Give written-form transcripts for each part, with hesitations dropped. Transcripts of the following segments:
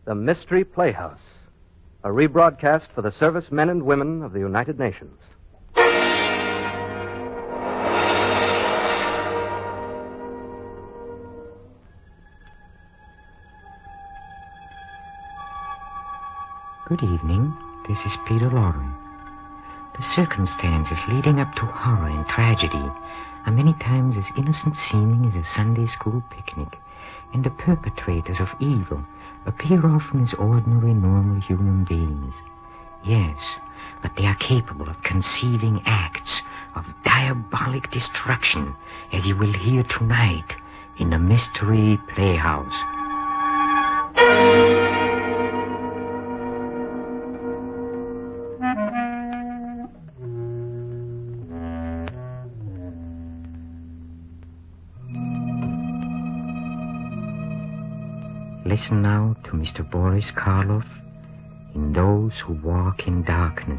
The Mystery Playhouse, a rebroadcast for the servicemen and women of the United Nations. Good evening. This is Peter Loren. The circumstances leading up to horror and tragedy are many times as innocent seeming as a Sunday school picnic, and the perpetrators of evil appear often as ordinary, normal human beings. Yes, but they are capable of conceiving acts of diabolic destruction, as you will hear tonight in the Mystery Playhouse. Listen now to Mr. Boris Karloff in Those Who Walk in Darkness.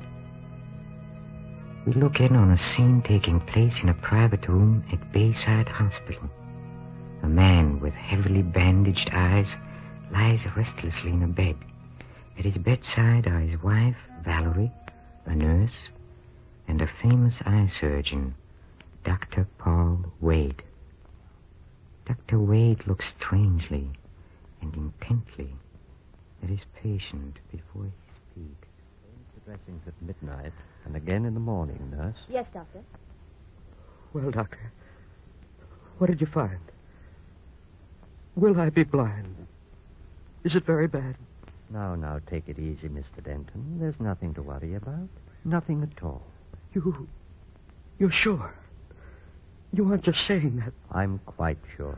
We look in on a scene taking place in a private room at Bayside Hospital. A man with heavily bandaged eyes lies restlessly in a bed. At his bedside are his wife, Valerie, a nurse, and a famous eye surgeon, Dr. Paul Wade. Dr. Wade looks strangely and intently at his patient before he speaks. The dressings at midnight and again in the morning, nurse. Yes, Doctor. Well, Doctor, what did you find? Will I be blind? Is it very bad? Now, take it easy, Mr. Denton. There's nothing to worry about. Nothing at all. You're sure? You aren't just saying that. I'm quite sure.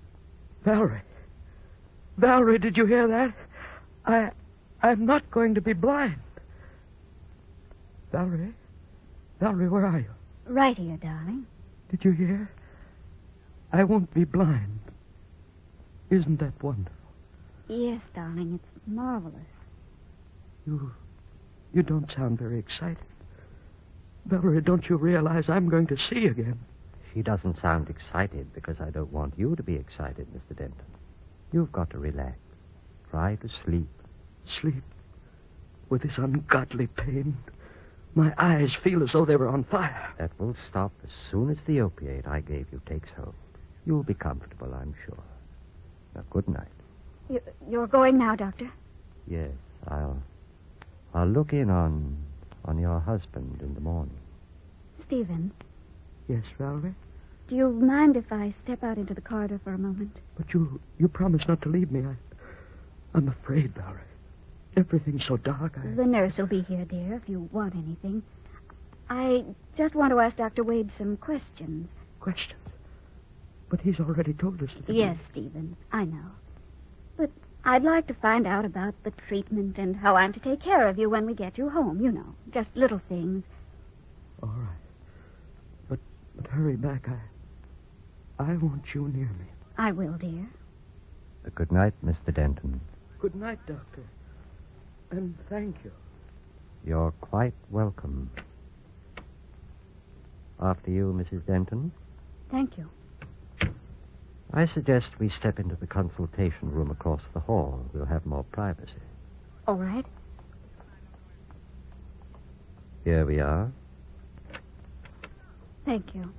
Valerie, did you hear that? I'm not going to be blind. Valerie, where are you? Right here, darling. Did you hear? I won't be blind. Isn't that wonderful? Yes, darling, it's marvelous. You don't sound very excited. Valerie, don't you realize I'm going to see again? She doesn't sound excited because I don't want you to be excited, Mr. Denton. You've got to relax. Try to sleep. Sleep? With this ungodly pain? My eyes feel as though they were on fire. That will stop as soon as the opiate I gave you takes hold. You'll be comfortable, I'm sure. Now, good night. You're going now, Doctor? Yes, I'll look in on your husband in the morning. Stephen. Yes, Valerie? Do you mind if I step out into the corridor for a moment? But you promised not to leave me. I'm afraid, Valerie. Everything's so dark. The nurse will be here, dear, if you want anything. I just want to ask Dr. Wade some questions. Questions? But he's already told us. Yes, Stephen, I know. But I'd like to find out about the treatment and how I'm to take care of you when we get you home, you know. Just little things. All right. But hurry back. I want you near me. I will, dear. Good night, Mr. Denton. Good night, Doctor. And thank you. You're quite welcome. After you, Mrs. Denton. Thank you. I suggest we step into the consultation room across the hall. We'll have more privacy. All right. Here we are. Thank you.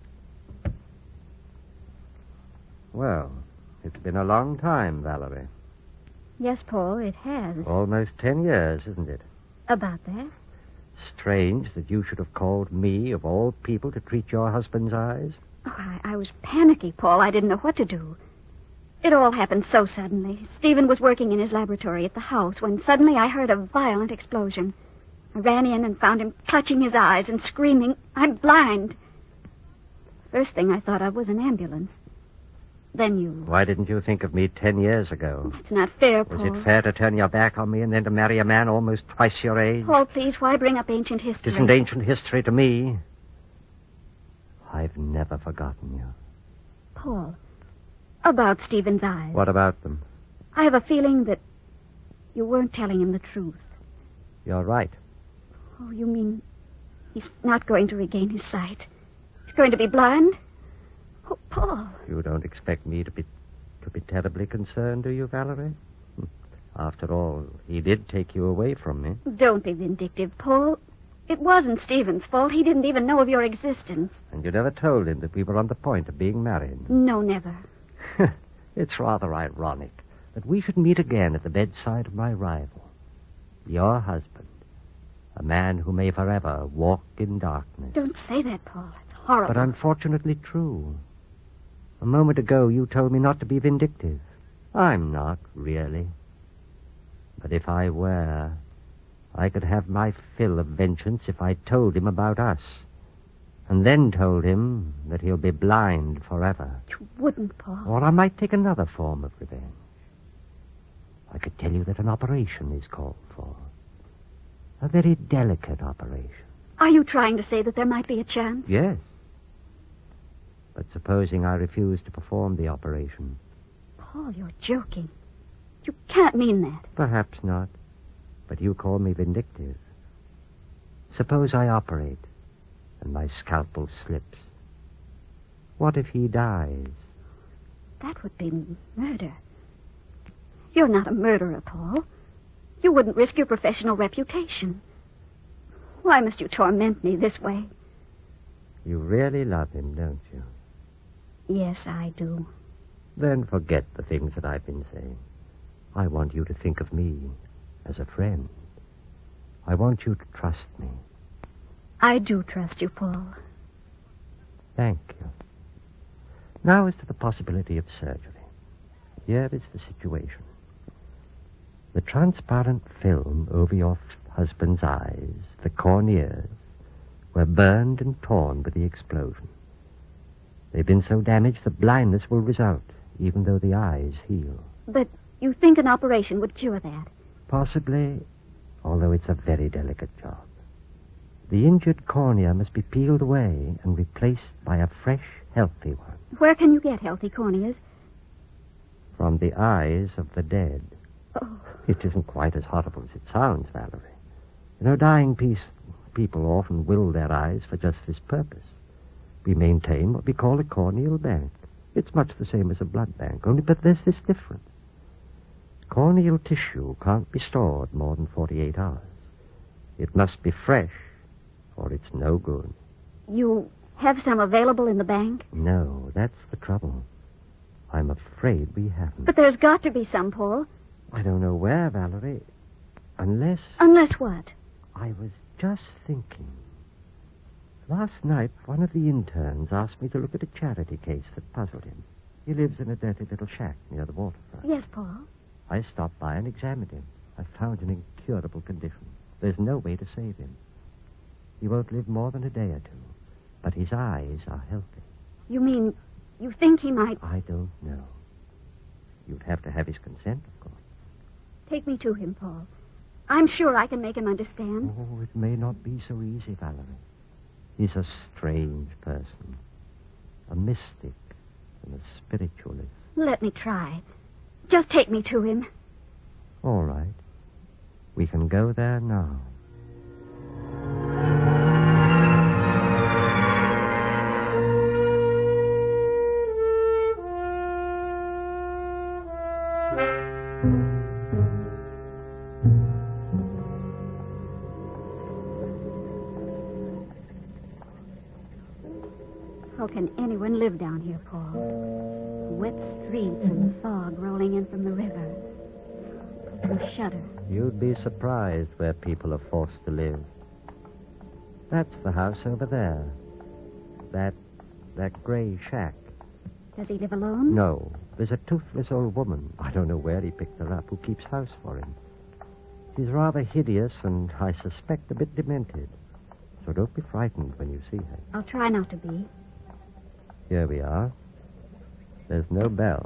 Well, it's been a long time, Valerie. Yes, Paul, it has. Almost 10 years, isn't it? About that? Strange that you should have called me, of all people, to treat your husband's eyes. Oh, I was panicky, Paul. I didn't know what to do. It all happened so suddenly. Stephen was working in his laboratory at the house when suddenly I heard a violent explosion. I ran in and found him clutching his eyes and screaming, "I'm blind." First thing I thought of was an ambulance. Then you... Why didn't you think of me 10 years ago? That's not fair, Paul. Was it fair to turn your back on me and then to marry a man almost twice your age? Paul, please, why bring up ancient history? It isn't ancient history to me. I've never forgotten you. Paul, about Stephen's eyes. What about them? I have a feeling that you weren't telling him the truth. You're right. Oh, you mean he's not going to regain his sight? He's going to be blind? Oh, Paul. You don't expect me to be terribly concerned, do you, Valerie? After all, he did take you away from me. Don't be vindictive, Paul. It wasn't Stephen's fault. He didn't even know of your existence. And you never told him that we were on the point of being married. No, never. It's rather ironic that we should meet again at the bedside of my rival, your husband, a man who may forever walk in darkness. Don't say that, Paul. It's horrible. But unfortunately true. A moment ago, you told me not to be vindictive. I'm not, really. But if I were, I could have my fill of vengeance if I told him about us. And then told him that he'll be blind forever. You wouldn't, Paul. Or I might take another form of revenge. I could tell you that an operation is called for. A very delicate operation. Are you trying to say that there might be a chance? Yes. But supposing I refuse to perform the operation? Paul, you're joking. You can't mean that. Perhaps not. But you call me vindictive. Suppose I operate and my scalpel slips. What if he dies? That would be murder. You're not a murderer, Paul. You wouldn't risk your professional reputation. Why must you torment me this way? You really love him, don't you? Yes, I do. Then forget the things that I've been saying. I want you to think of me as a friend. I want you to trust me. I do trust you, Paul. Thank you. Now as to the possibility of surgery. Here is the situation. The transparent film over your husband's eyes, the corneas, were burned and torn with the explosion. They've been so damaged that blindness will result, even though the eyes heal. But you think an operation would cure that? Possibly, although it's a very delicate job. The injured cornea must be peeled away and replaced by a fresh, healthy one. Where can you get healthy corneas? From the eyes of the dead. Oh. It isn't quite as horrible as it sounds, Valerie. You know, dying people often will their eyes for just this purpose. We maintain what we call a corneal bank. It's much the same as a blood bank, only but there's this difference. Corneal tissue can't be stored more than 48 hours. It must be fresh, or it's no good. You have some available in the bank? No, that's the trouble. I'm afraid we haven't. But there's got to be some, Paul. I don't know where, Valerie. Unless... Unless what? I was just thinking. Last night, one of the interns asked me to look at a charity case that puzzled him. He lives in a dirty little shack near the waterfront. Yes, Paul. I stopped by and examined him. I found an incurable condition. There's no way to save him. He won't live more than a day or two. But his eyes are healthy. You mean you think he might... I don't know. You'd have to have his consent, of course. Take me to him, Paul. I'm sure I can make him understand. Oh, it may not be so easy, Valerie. He's a strange person. A mystic and a spiritualist. Let me try. Just take me to him. All right. We can go there now. How can anyone live down here, Paul? Wet streets and fog rolling in from the river. I shudder. You'd be surprised where people are forced to live. That's the house over there. That gray shack. Does he live alone? No. There's a toothless old woman. I don't know where he picked her up, who keeps house for him. She's rather hideous and, I suspect, a bit demented. So don't be frightened when you see her. I'll try not to be. Here we are. There's no bell.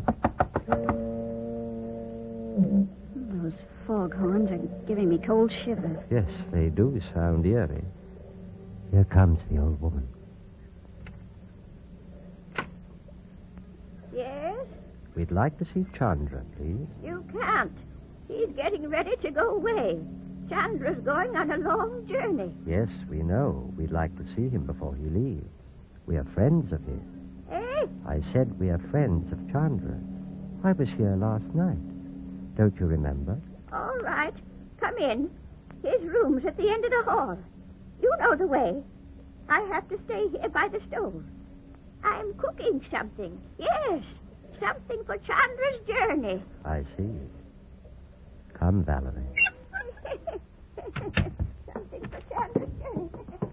Those foghorns are giving me cold shivers. Yes, they do sound eerie. Here comes the old woman. Yes? We'd like to see Chandra, please. You can't. He's getting ready to go away. Chandra's going on a long journey. Yes, we know. We'd like to see him before he leaves. We are friends of his. Eh? I said we are friends of Chandra. I was here last night. Don't you remember? All right. Come in. His room's at the end of the hall. You know the way. I have to stay here by the stove. I'm cooking something. Yes, something for Chandra's journey. I see. Come, Valerie. Something for Chandra's journey.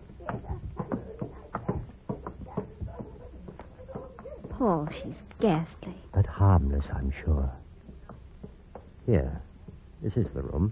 Paul, she's ghastly. But harmless, I'm sure. Here. This is the room.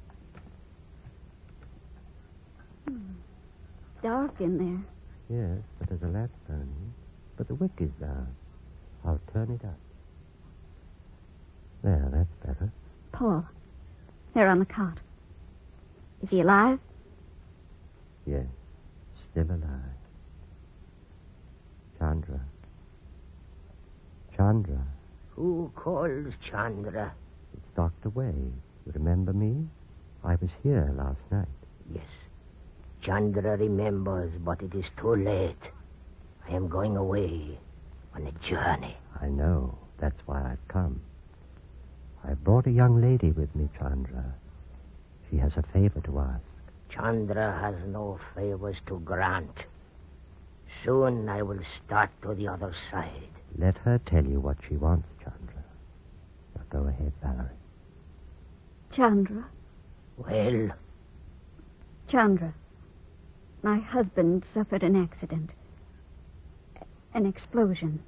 Dark in there. Yes, but there's a lamp burning. But the wick is down. I'll turn it up. There, that's better. Paul, there on the cot. Is he alive? Yes, still alive. Chandra. Chandra. Who calls Chandra? It's Dr. Wade. You remember me? I was here last night. Yes. Chandra remembers, but it is too late. I am going away on a journey. I know. That's why I've come. I brought a young lady with me, Chandra. She has a favor to ask. Chandra has no favors to grant. Soon I will start to the other side. Let her tell you what she wants, Chandra. Now go ahead, Valerie. Chandra. Well, Chandra. My husband suffered an accident. An explosion.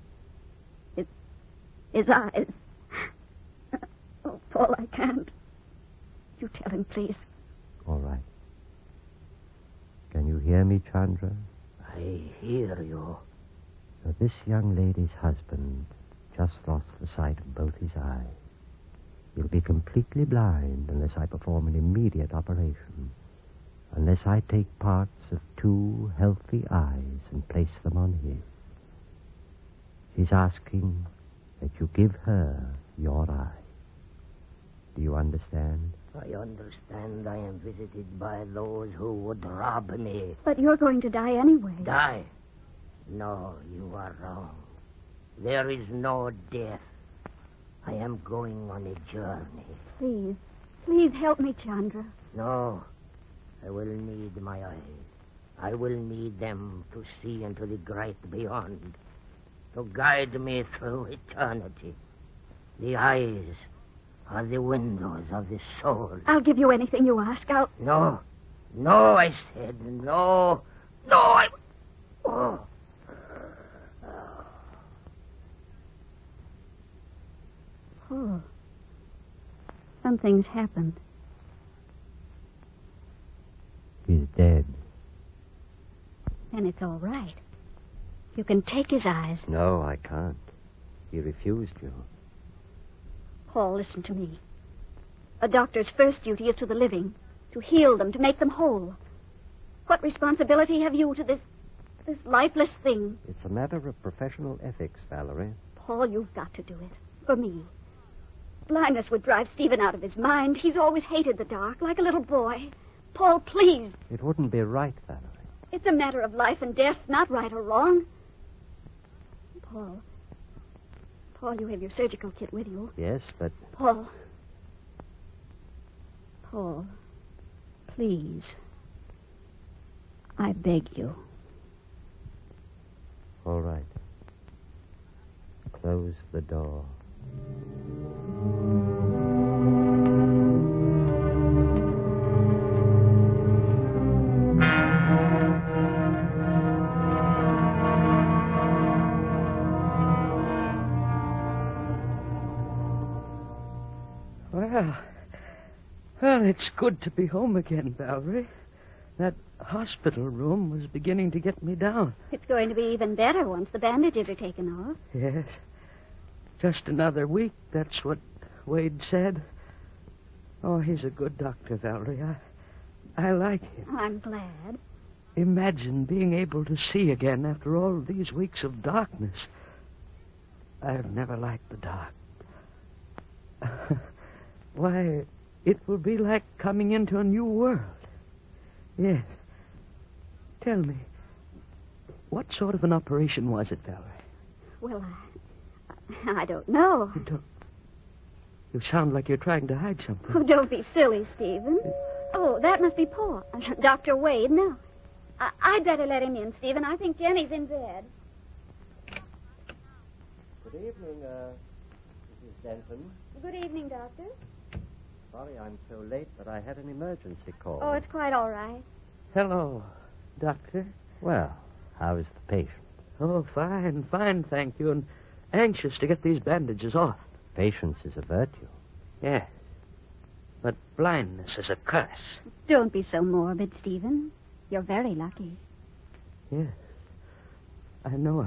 His eyes. Oh, Paul, I can't. You tell him, please. All right. Can you hear me, Chandra? I hear you. Now, this young lady's husband just lost the sight of both his eyes. He'll be completely blind unless I perform an immediate operation. Unless I take parts of two healthy eyes and place them on his. She's asking that you give her your eye. Do you understand? I understand I am visited by those who would rob me. But you're going to die anyway. Die? No, you are wrong. There is no death. I am going on a journey. Please. Please help me, Chandra. No. I will need my eyes. I will need them to see into the great beyond, to guide me through eternity. The eyes are the windows of the soul. I'll give you anything you ask. No. No, I said. No. No, Oh. Oh. Something's happened. He's dead. Then it's all right. You can take his eyes. No, I can't. He refused you. Paul, listen to me. A doctor's first duty is to the living, to heal them, to make them whole. What responsibility have you to this lifeless thing? It's a matter of professional ethics, Valerie. Paul, you've got to do it. For me. Blindness would drive Stephen out of his mind. He's always hated the dark, like a little boy. Paul, please. It wouldn't be right, Valerie. It's a matter of life and death, not right or wrong. Paul, you have your surgical kit with you. Yes, but... Paul, please. I beg you. All right. Close the door. Well, it's good to be home again, Valerie. That hospital room was beginning to get me down. It's going to be even better once the bandages are taken off. Yes. Just another week, that's what Wade said. Oh, he's a good doctor, Valerie. I like him. I'm glad. Imagine being able to see again after all these weeks of darkness. I've never liked the dark. Why, it will be like coming into a new world. Yes. Tell me, what sort of an operation was it, Valerie? Well, I don't know. You don't... You sound like you're trying to hide something. Oh, don't be silly, Stephen. Oh, that must be Paul. Dr. Wade, no. I'd better let him in, Stephen. I think Jenny's in bed. Good evening, Mrs. Denton. Good evening, Doctor. Sorry I'm so late, but I had an emergency call. Oh, it's quite all right. Hello, Doctor. Well, how is the patient? Oh, fine, thank you, and anxious to get these bandages off. Patience is a virtue. Yes, but blindness is a curse. Don't be so morbid, Stephen. You're very lucky. Yes, I know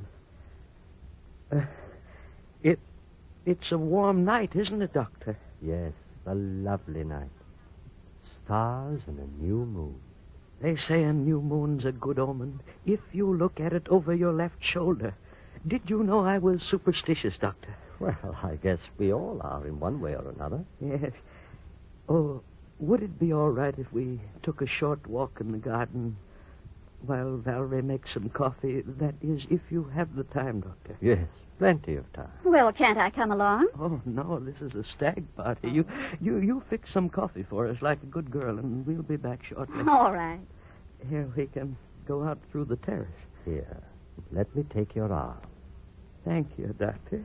I am. It's a warm night, isn't it, Doctor? Yes, a lovely night. Stars and a new moon. They say a new moon's a good omen if you look at it over your left shoulder. Did you know I was superstitious, Doctor? Well, I guess we all are in one way or another. Yes. Oh, would it be all right if we took a short walk in the garden while Valerie makes some coffee? That is, if you have the time, Doctor. Yes, plenty of time. Well, can't I come along? Oh, no, this is a stag party. You fix some coffee for us like a good girl, and we'll be back shortly. All right. Here, we can go out through the terrace. Here, let me take your arm. Thank you, Doctor.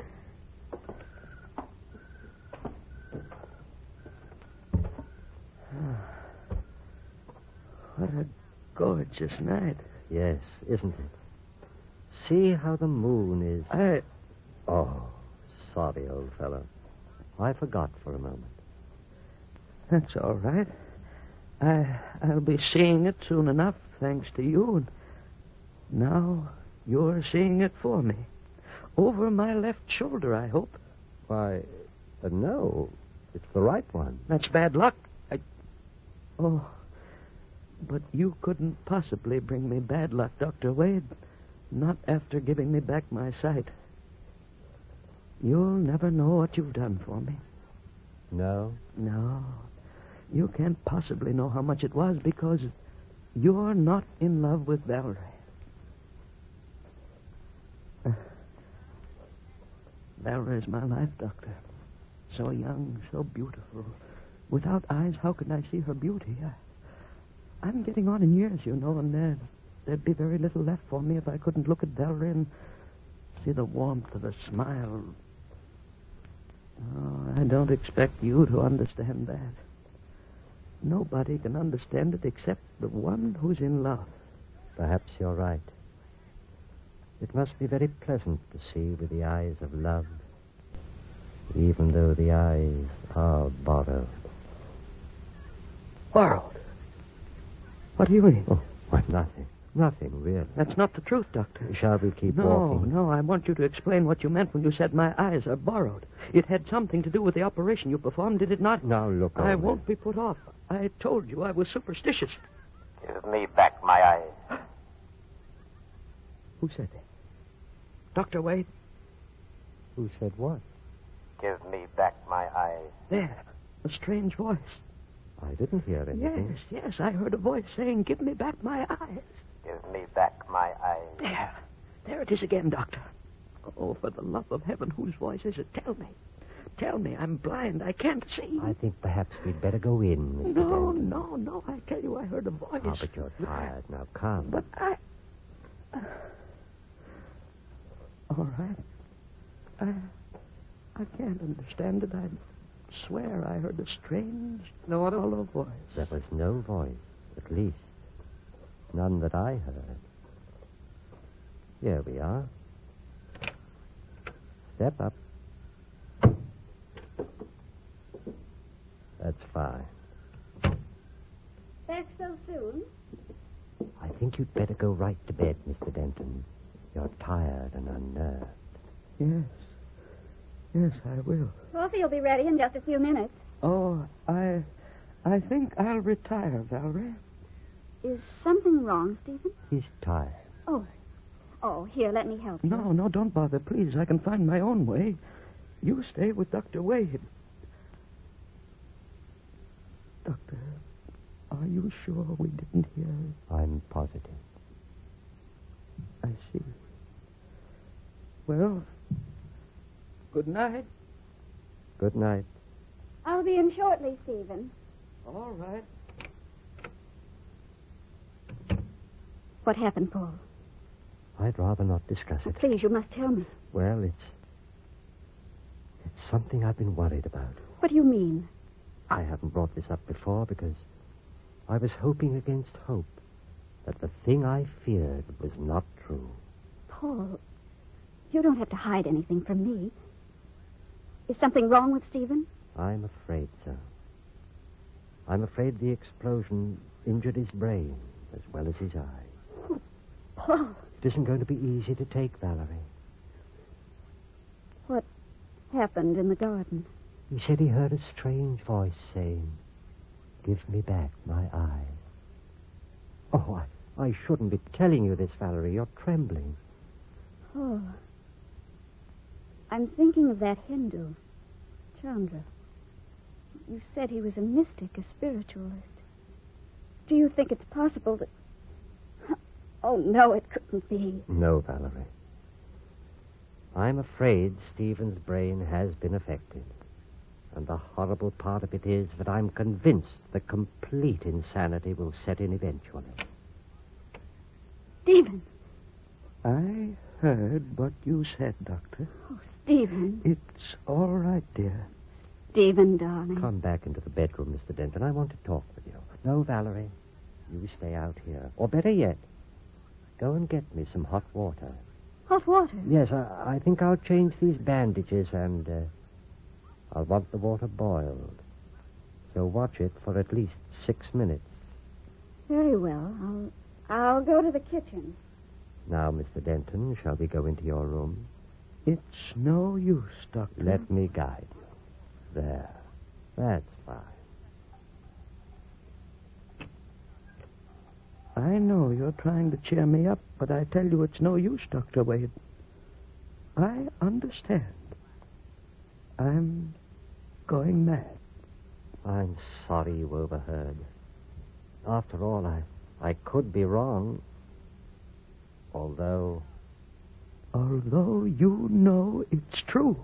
What a gorgeous night. Yes, isn't it? See how the moon is... Oh, sorry, old fellow. I forgot for a moment. That's all right. I'll be seeing it soon enough, thanks to you. And now you're seeing it for me. Over my left shoulder, I hope. Why, no. It's the right one. That's bad luck. Oh, but you couldn't possibly bring me bad luck, Dr. Wade. Not after giving me back my sight. You'll never know what you've done for me. No? No. You can't possibly know how much it was because you're not in love with Valerie. Valerie's my life, Doctor. So young, so beautiful. Without eyes, how could I see her beauty? I'm getting on in years, you know, and there'd be very little left for me if I couldn't look at Valerie and see the warmth of her smile. Oh, I don't expect you to understand that. Nobody can understand it except the one who's in love. Perhaps you're right. It must be very pleasant to see with the eyes of love, even though the eyes are borrowed. Borrowed? What do you mean? Oh, why, nothing. Nothing, really. That's not the truth, Doctor. Shall we keep walking? No, I want you to explain what you meant when you said my eyes are borrowed. It had something to do with the operation you performed, did it not? Now, look I over. won't be put off. I told you I was superstitious. Give me back my eyes. Who said that? Dr. Wade? Who said what? Give me back my eyes. There. A strange voice. I didn't hear anything. Yes, I heard a voice saying, give me back my eyes. Give me back my eyes. There it is again, Doctor. Oh, for the love of heaven, whose voice is it? Tell me. Tell me. I'm blind. I can't see. I think perhaps we'd better go in, Mr. Denton. No. I tell you, I heard a voice. Oh, but you're tired. Now, come. But all right. I can't understand it. I swear I heard a strange, hollow voice. There was no voice, at least. None that I heard. Here we are. Step up. That's fine. Back so soon? I think you'd better go right to bed, Mr. Denton. You're tired and unnerved. Yes, I will. Coffee will be ready in just a few minutes. Oh, I think I'll retire, Valerie. Is something wrong, Stephen? He's tired. Oh, here, let me help you. No, don't bother, please. I can find my own way. You stay with Dr. Wade. Doctor, are you sure we didn't hear? I'm positive. I see. I Well, good night. Good night. I'll be in shortly, Stephen. All right. What happened, Paul? I'd rather not discuss it. Please, you must tell me. Well, it's something I've been worried about. What do you mean? I haven't brought this up before because I was hoping against hope that the thing I feared was not true. Paul, you don't have to hide anything from me. Is something wrong with Stephen? I'm afraid so. I'm afraid the explosion injured his brain as well as his eye. Oh, Paul. It isn't going to be easy to take, Valerie. What happened in the garden? He said he heard a strange voice saying, "Give me back my eye." Oh, I shouldn't be telling you this, Valerie. You're trembling. Oh. I'm thinking of that Hindu, Chandra. You said he was a mystic, a spiritualist. Do you think it's possible that... Oh, no, it couldn't be. No, Valerie. I'm afraid Stephen's brain has been affected. And the horrible part of it is that I'm convinced the complete insanity will set in eventually. Stephen. I heard what you said, Doctor. Oh, Stephen. It's all right, dear. Stephen, darling. Come back into the bedroom, Mr. Denton. I want to talk with you. No, Valerie. You stay out here. Or better yet, go and get me some hot water. Hot water? Yes, I think I'll change these bandages and I'll want the water boiled. So watch it for at least 6 minutes. Very well. I'll go to the kitchen. Now, Mr. Denton, shall we go into your room? It's no use, Doctor. Let me guide you. There. That's fine. I know you're trying to cheer me up, but I tell you it's no use, Dr. Wade. I understand. I'm going mad. I'm sorry you overheard. After all, I could be wrong. Although you know it's true.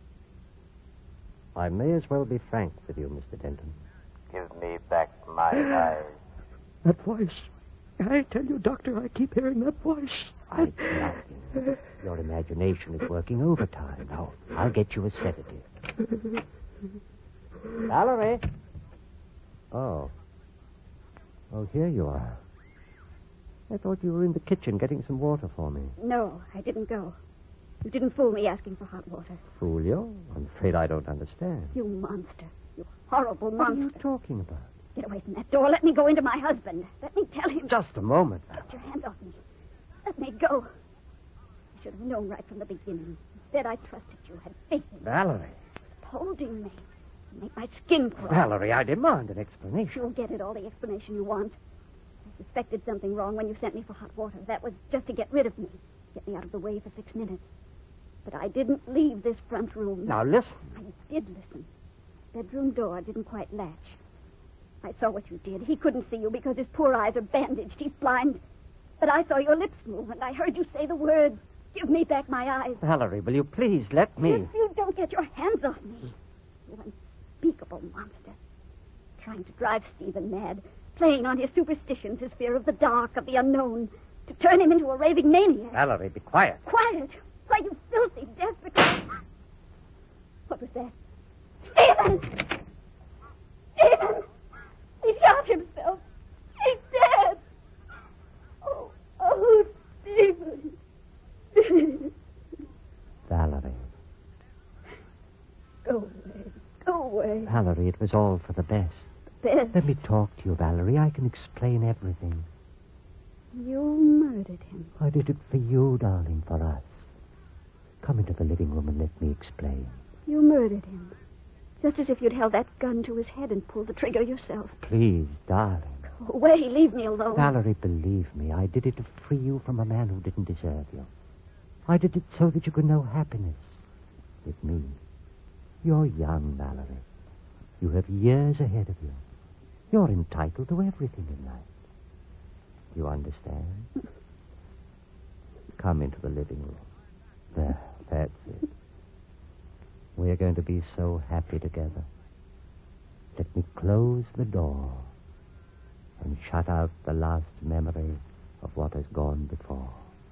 I may as well be frank with you, Mr. Denton. Give me back my eyes. That voice. I tell you, Doctor, I keep hearing that voice. It's nothing. Your imagination is working overtime. Now, I'll get you a sedative. Valerie! Oh, here you are. I thought you were in the kitchen getting some water for me. No, I didn't go. You didn't fool me asking for hot water. Fool you? I'm afraid I don't understand. You monster. You horrible monster. What are you talking about? Get away from that door. Let me go into my husband. Let me tell him. Just a moment. Get your hands off me. Let me go. I should have known right from the beginning. Instead, I trusted you, had faith in you. Valerie. Holding me. You make my skin crawl. Valerie, I demand an explanation. You'll get it, all the explanation you want. I suspected something wrong when you sent me for hot water. That was just to get rid of me. Get me out of the way for 6 minutes. But I didn't leave this front room. Now, listen. I did listen. Bedroom door didn't quite latch. I saw what you did. He couldn't see you because his poor eyes are bandaged. He's blind. But I saw your lips move, and I heard you say the words, "Give me back my eyes." Valerie, will you please let me... If you don't get your hands off me, you unspeakable monster. Trying to drive Stephen mad. Playing on his superstitions, his fear of the dark, of the unknown. To turn him into a raving maniac. Valerie, be quiet. Quiet? Why, you filthy, desperate... What was that? Stephen! Stephen! He shot himself. He's dead. Oh, Stephen. Valerie. Go away. Go away. Valerie, it was all for the best. Best. Let me talk to you, Valerie. I can explain everything. You murdered him. I did it for you, darling, for us. Come into the living room and let me explain. You murdered him. Just as if you'd held that gun to his head and pulled the trigger yourself. Please, darling. Go away. Leave me alone. Valerie, believe me, I did it to free you from a man who didn't deserve you. I did it so that you could know happiness with me. You're young, Valerie. You have years ahead of you. You're entitled to everything in life. You understand? Come into the living room. There, that's it. We're going to be so happy together. Let me close the door and shut out the last memory of what has gone before.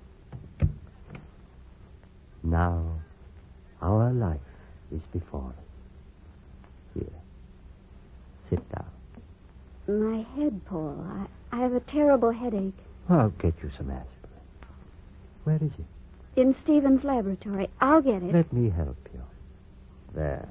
Now, our life is before us. Here, sit down. My head, Paul. I have a terrible headache. I'll get you some aspirin. Where is it? In Stephen's laboratory. I'll get it. Let me help you. There.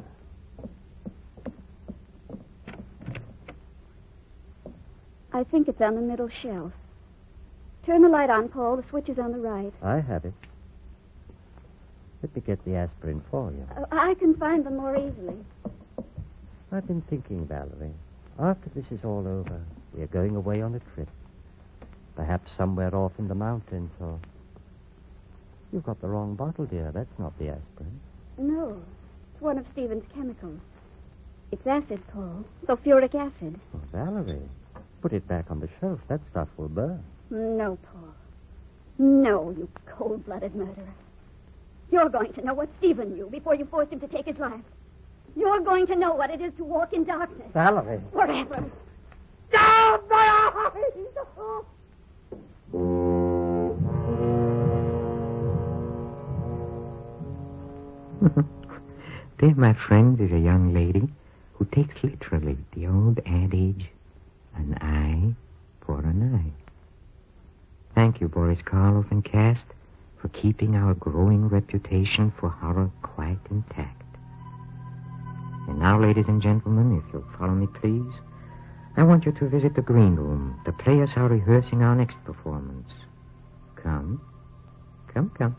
I think it's on the middle shelf. Turn the light on, Paul. The switch is on the right. I have it. Let me get the aspirin for you. I can find them more easily. I've been thinking, Valerie. After this is all over, we're going away on a trip. Perhaps somewhere off in the mountains, or... You've got the wrong bottle, dear. That's not the aspirin. No. It's one of Stephen's chemicals. It's acid, Paul. Sulfuric acid. Oh, Valerie, put it back on the shelf. That stuff will burn. No, Paul. No, you cold-blooded murderer. You're going to know what Stephen knew before you forced him to take his life. You're going to know what it is to walk in darkness. Valerie. Forever. Down my eyes! There, my friend, is a young lady who takes literally the old adage, an eye for an eye. Thank you, Boris Karloff and cast, for keeping our growing reputation for horror quite intact. And now, ladies and gentlemen, if you'll follow me, please, I want you to visit the green room. The players are rehearsing our next performance. Come. Come, come.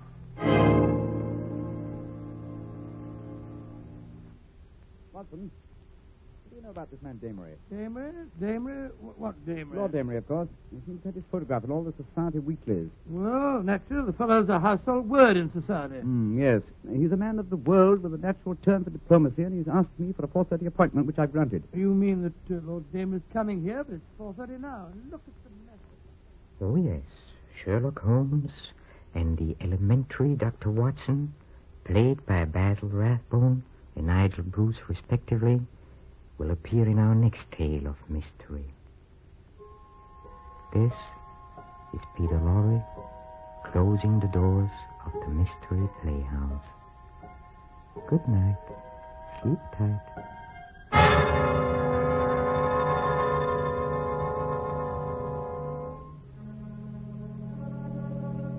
Watson, what do you know about this man Damery? Damery? What Damery? Lord Damery, of course. You seem to have his photograph in all the society weeklies. Well, naturally, the fellow's a household word in society. Yes. He's a man of the world with a natural turn for diplomacy, and he's asked me for a 4:30 appointment, which I've granted. You mean that Lord Damery's coming here, but it's 4:30 now. Look at the mess. Oh, yes. Sherlock Holmes and the elementary Dr. Watson, played by Basil Rathbone and Nigel Bruce, respectively, will appear in our next tale of mystery. This is Peter Lorre closing the doors of the Mystery Playhouse. Good night. Sleep tight.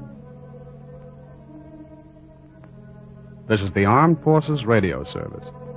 This is the Armed Forces Radio Service.